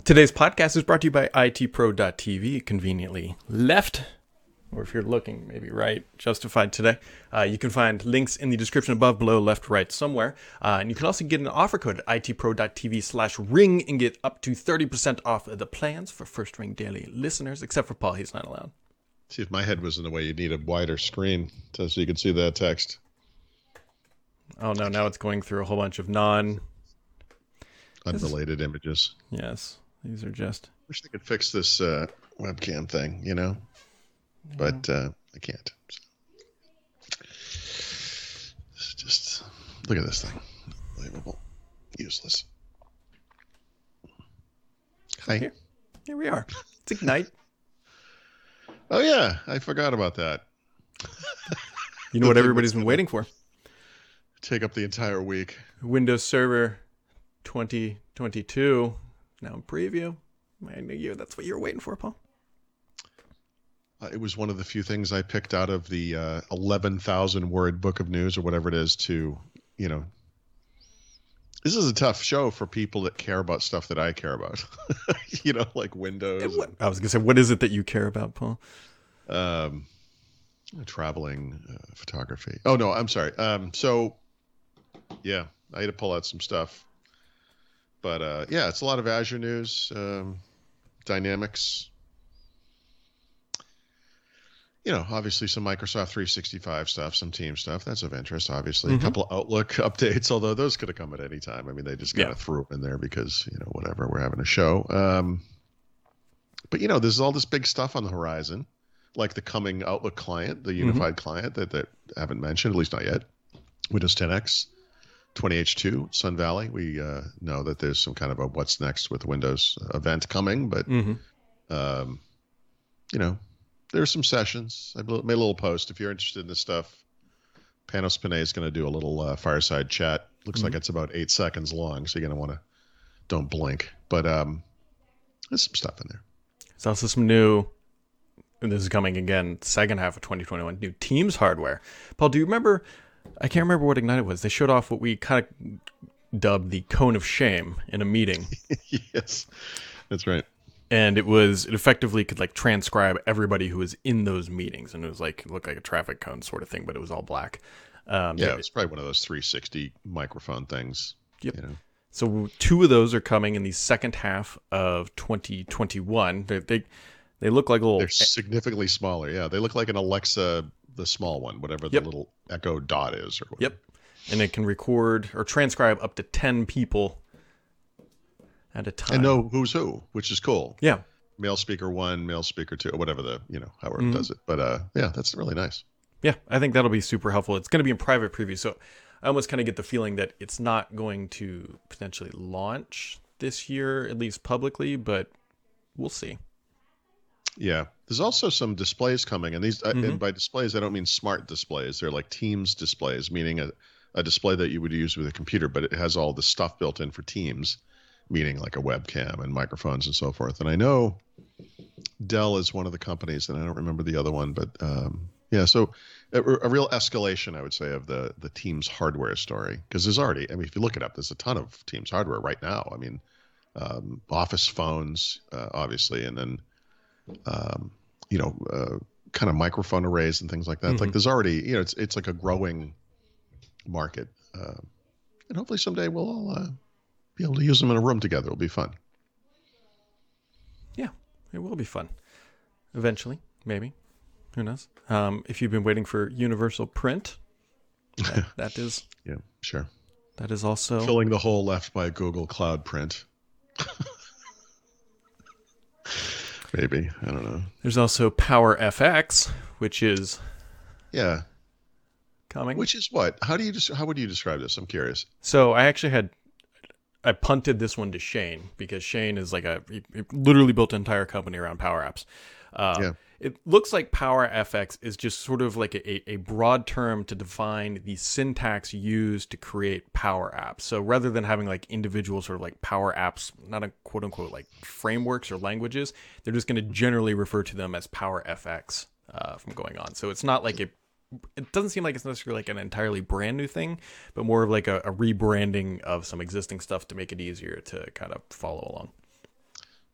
Today's podcast is brought to you by itpro.tv, conveniently left, or if you're looking, maybe right, justified today. You can find links in the description above, below, left, right, somewhere. And you can also get an offer code at itpro.tv/ring and get up to 30% off of the plans for First Ring Daily listeners, except for Paul. He's not allowed. See, if my head was in the way, you'd need a wider screen so you could see that text. Oh, no, now it's going through a whole bunch of unrelated images. Yes, these are just... Wish they could fix this webcam thing, you know? Yeah. But I can't. So. Just look at this thing. Unbelievable. Useless. Hi. Here we are. It's Ignite. Oh, yeah. I forgot about that. You know what everybody's been waiting for? Take up the entire week. Windows Server 2022. Now in preview. I knew you. That's what you were waiting for, Paul. It was one of the few things I picked out of the 11,000 word book of news or whatever it is to, you know. This is a tough show for people that care about stuff that I care about. You know, like Windows. I was going to say, what is it that you care about, Paul? Traveling photography. Oh, no, I'm sorry. So, yeah, I had to pull out some stuff. But, yeah, it's a lot of Azure news, Dynamics. You know, obviously some Microsoft 365 stuff, some Teams stuff. That's of interest, obviously. Mm-hmm. A couple of Outlook updates, although those could have come at any time. I mean, they just kind of threw them in there because, you know, whatever, we're having a show. But, you know, there's all this big stuff on the horizon, like the coming Outlook client, the unified client that I haven't mentioned, at least not yet. Windows 10X, 20H2, Sun Valley. We know that there's some kind of a what's next with Windows event coming, but, you know, there's some sessions. I made a little post. If you're interested in this stuff, Panos Panay is going to do a little fireside chat. Looks like it's about 8 seconds long, so you're going to want to don't blink. But there's some stuff in there. There's also some new, and this is coming again, second half of 2021, new Teams hardware. Paul, do you remember, I can't remember what Ignite was. They showed off what we kind of dubbed the cone of shame in a meeting. Yes, that's right. And it effectively could like transcribe everybody who was in those meetings. And it was like, it looked like a traffic cone sort of thing, but it was all black. Yeah, it's probably one of those 360 microphone things. Yep. You know? So 2 of those are coming in the second half of 2021. They look like little... They're significantly smaller, yeah. They look like an Alexa, the small one, whatever the little Echo Dot is. Or whatever. Yep. And it can record or transcribe up to 10 people at a time. And know who's who, which is cool. Yeah. Male speaker 1, male speaker 2, or whatever however it does it. But yeah, that's really nice. Yeah, I think that'll be super helpful. It's going to be in private preview, so I almost kind of get the feeling that it's not going to potentially launch this year, at least publicly, but we'll see. Yeah. There's also some displays coming, and these and by displays, I don't mean smart displays. They're like Teams displays, meaning a display that you would use with a computer, but it has all the stuff built in for Teams, meaning like a webcam and microphones and so forth. And I know Dell is one of the companies, and I don't remember the other one, but yeah, so a real escalation, I would say, of the Teams hardware story. Because there's already, I mean, if you look it up, there's a ton of Teams hardware right now. I mean, Office phones, obviously, and then, kind of microphone arrays and things like that. Like there's already, you know, it's like a growing market. And hopefully someday we'll all be able to use them in a room together. It'll be fun. Yeah, it will be fun. Eventually, maybe. Who knows? If you've been waiting for Universal Print, that is... Yeah, sure. That is also... filling the hole left by Google Cloud Print. Maybe. I don't know. There's also Power FX, which is... Yeah. Coming. Which is what? How would you describe this? I'm curious. So I actually I punted this one to Shane because Shane is like he literally built an entire company around Power Apps. It looks like Power FX is just sort of like a broad term to define the syntax used to create Power Apps. So rather than having like individual sort of like Power Apps, not a quote unquote like frameworks or languages, they're just going to generally refer to them as Power FX from going on. So it's not like it doesn't seem like it's necessarily like an entirely brand new thing, but more of like a rebranding of some existing stuff to make it easier to kind of follow along.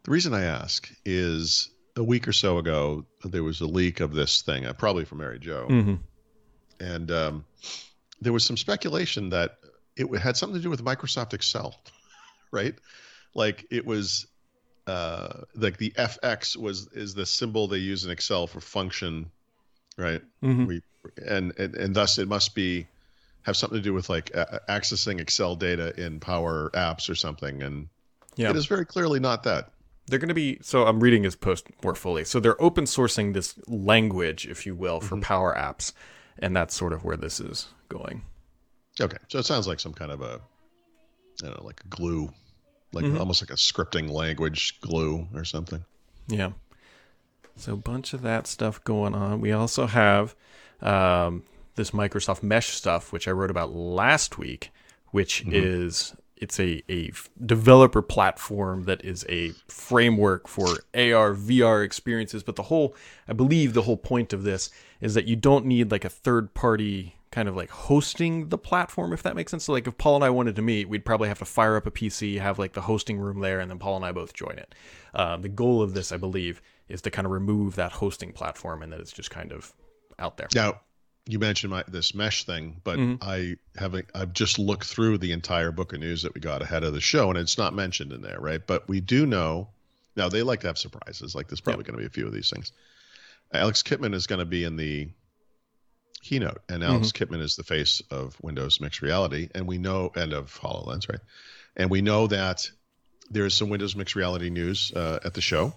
The reason I ask is a week or so ago, there was a leak of this thing, probably from Mary Jo. Mm-hmm. And there was some speculation that it had something to do with Microsoft Excel, right? Like it was like the FX is the symbol they use in Excel for function, right? Mm-hmm. And thus it must have something to do with like accessing Excel data in Power Apps or something. And it is very clearly not that. They're going to be, so I'm reading his post more fully. So they're open sourcing this language, if you will, for Power Apps. And that's sort of where this is going. Okay. So it sounds like some kind of like a glue, like almost like a scripting language glue or something. Yeah. So a bunch of that stuff going on. We also have this Microsoft Mesh stuff, which I wrote about last week, which is... It's a developer platform that is a framework for AR, VR experiences. But I believe the whole point of this is that you don't need like a third party kind of like hosting the platform, if that makes sense. So like if Paul and I wanted to meet, we'd probably have to fire up a PC, have like the hosting room there, and then Paul and I both join it. The goal of this, I believe, is to kind of remove that hosting platform and that it's just kind of out there. Now, you mentioned this Mesh thing, but I've just looked through the entire book of news that we got ahead of the show, and it's not mentioned in there, right? But we do know now they like to have surprises. Like there's probably going to be a few of these things. Alex Kipman is going to be in the keynote, and Alex Kipman is the face of Windows Mixed Reality, and of HoloLens, right? And we know that there is some Windows Mixed Reality news at the show,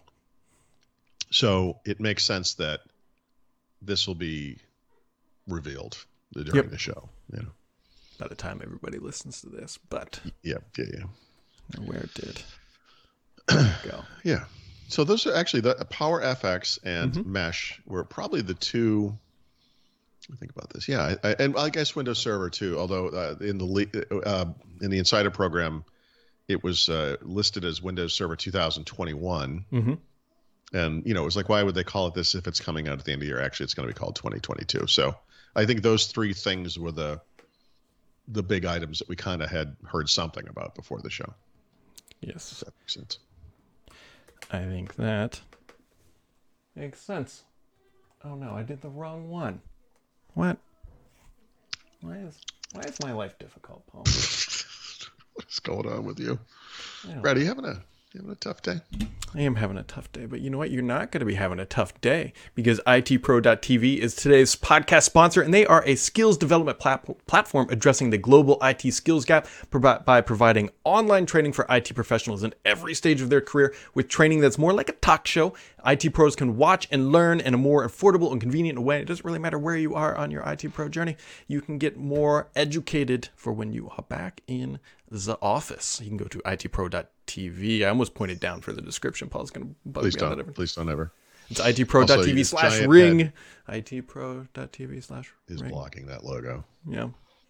so it makes sense that this will be revealed during the show, by the time everybody listens to this. But where did it go? Yeah, so those are actually the Power FX and Mesh were probably the two. Let me think about this. And I guess Windows Server too, although in the Insider program it was listed as Windows Server 2021. And it was like, why would they call it this if it's coming out at the end of the year? Actually, it's going to be called 2022. So I think those three things were the big items that we kind of had heard something about before the show. Yes. If that makes sense. I think that makes sense. Oh no, I did the wrong one. What? Why is my life difficult, Paul? What is going on with you? Brad, are you having a tough day? I am having a tough day, but you know what? You're not going to be having a tough day because ITPro.tv is today's podcast sponsor, and they are a skills development platform addressing the global IT skills gap by providing online training for IT professionals in every stage of their career with training that's more like a talk show. IT pros can watch and learn in a more affordable and convenient way. It doesn't really matter where you are on your IT pro journey. You can get more educated for when you are back in the office. You can go to itpro.tv. I almost pointed down for the description. Paul's going to bug me on that. Please don't ever. It's itpro.tv/ring. itpro.tv/ring. Is blocking that logo. Yeah.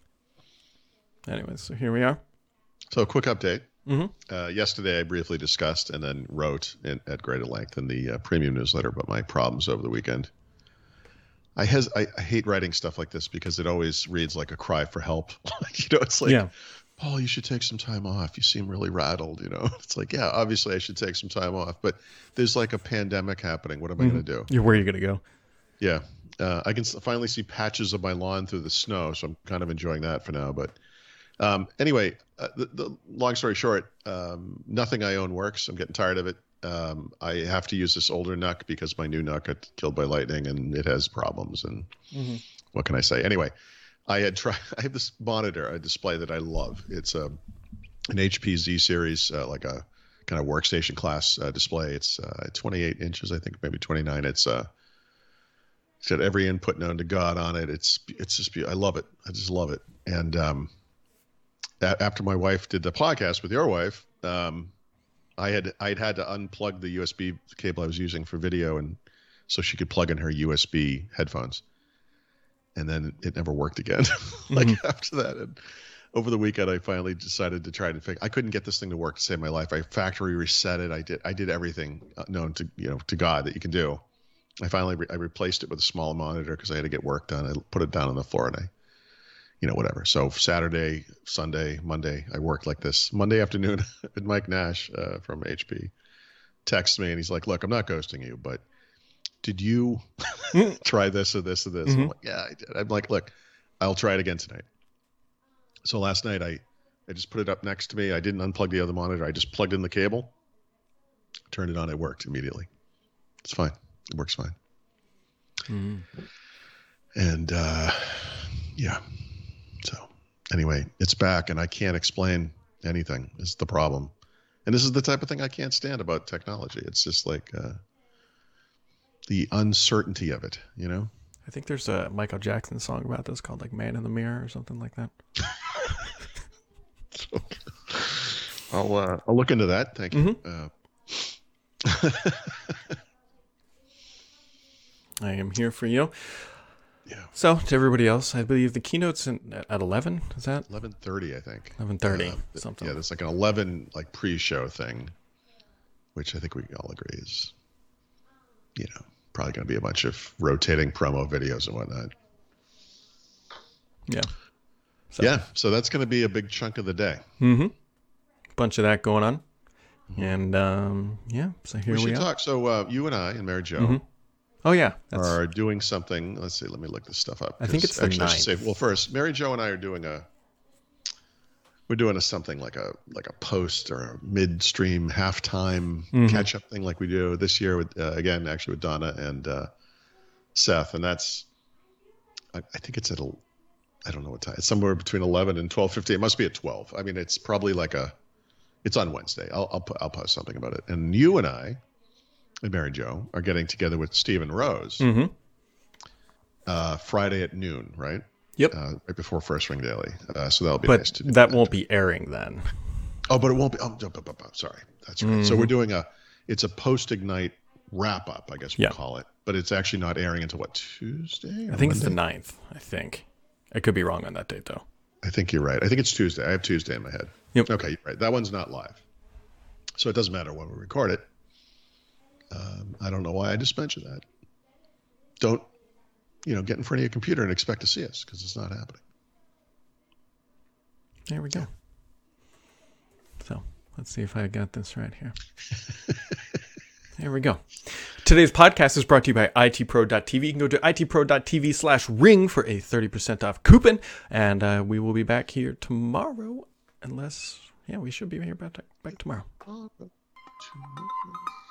Anyways, so here we are. So a quick update. Yesterday I briefly discussed and then wrote at greater length in the premium newsletter about my problems over the weekend. I hate writing stuff like this because it always reads like a cry for help. It's like, Paul, you should take some time off. You seem really rattled, It's like, yeah, obviously I should take some time off, but there's like a pandemic happening. What am I going to do? Where are you going to go? Yeah. I can finally see patches of my lawn through the snow, so I'm kind of enjoying that for now. But anyway, the long story short, nothing I own works. I'm getting tired of it. I have to use this older NUC because my new NUC got killed by lightning and it has problems. And what can I say? Anyway, I have this monitor, a display that I love. It's an HP Z series, like a kind of workstation class display. It's 28 inches, I think, maybe 29. It's got every input known to God on it. It's just beautiful. I love it. I just love it. And after my wife did the podcast with your wife, I'd had to unplug the USB cable I was using for video, and so she could plug in her USB headphones. And then it never worked again. After that, and over the weekend, I finally decided to try to fix. I couldn't get this thing to work to save my life. I factory reset it. I did everything known to to God that you can do. I finally replaced it with a small monitor because I had to get work done. I put it down on the floor and whatever. So Saturday, Sunday, Monday, I worked like this. Monday afternoon with Mike Nash from HP. texts me and he's like, "Look, I'm not ghosting you, but did you try this or this or this?" Mm-hmm. I'm like, "Yeah, I did." I'm like, "Look, I'll try it again tonight." So last night I just put it up next to me. I didn't unplug the other monitor. I just plugged in the cable, turned it on. It worked immediately. It's fine. It works fine. Mm-hmm. And yeah. So anyway, it's back, and I can't explain anything. Is the problem. And this is the type of thing I can't stand about technology. It's just like the uncertainty of it, you know? I think there's a Michael Jackson song about this called like Man in the Mirror or something like that. I'll look into that. Thank you. I am here for you. Yeah. So to everybody else, I believe the keynote's at 11. Is that 11:30? I think 11:30. Something. Yeah, there's like an 11 like pre-show thing, which I think we all agree is, you know, probably going to be a bunch of rotating promo videos and whatnot. Yeah. So that's going to be a big chunk of the day. Mm-hmm. Bunch of that going on. And so here we should are. talk. So you and I and Mary Jo. Mm-hmm. Oh yeah, are doing something. Let's see. Let me look this stuff up. I think it's the 9th. I should say, well, first, Mary Jo and I are doing something like a post or a midstream halftime catch up thing like we do this year with again actually with Donna and Seth, and that's I think it's at I don't know what time. It's somewhere between 11 and 12:50. It must be at 12. I mean, it's probably it's on Wednesday. I'll post something about it. And you and I and Mary Jo are getting together with Stephen Rose Friday at noon, right? Yep. Right before First Ring Daily. So that'll be but nice to do. That won't be airing then. Oh, but it won't be. Oh, sorry. That's right. So we're doing it's a post-Ignite wrap-up, I guess we'll call it. But it's actually not airing until, what, Tuesday? I think it's the 9th, I think. I could be wrong on that date, though. I think you're right. I think it's Tuesday. I have Tuesday in my head. Yep. Okay, you're right. That one's not live. So it doesn't matter when we record it. I don't know why I just mentioned that. Don't, get in front of your computer and expect to see us, because it's not happening. There we go. So let's see if I got this right here. There we go. Today's podcast is brought to you by itpro.tv. You can go to itpro.tv/ring for a 30% off coupon. And we will be back here tomorrow, unless, we should be here back tomorrow.